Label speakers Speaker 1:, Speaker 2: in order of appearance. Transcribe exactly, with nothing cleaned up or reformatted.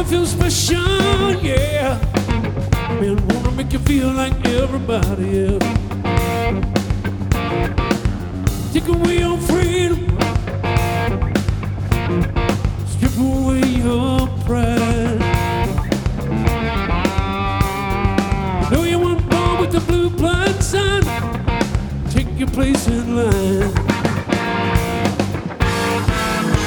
Speaker 1: feel special, yeah. Man, wanna make you feel like everybody else. Take away your freedom, strip away your pride. Know you weren't born with the blue blood, son. Take your place in line.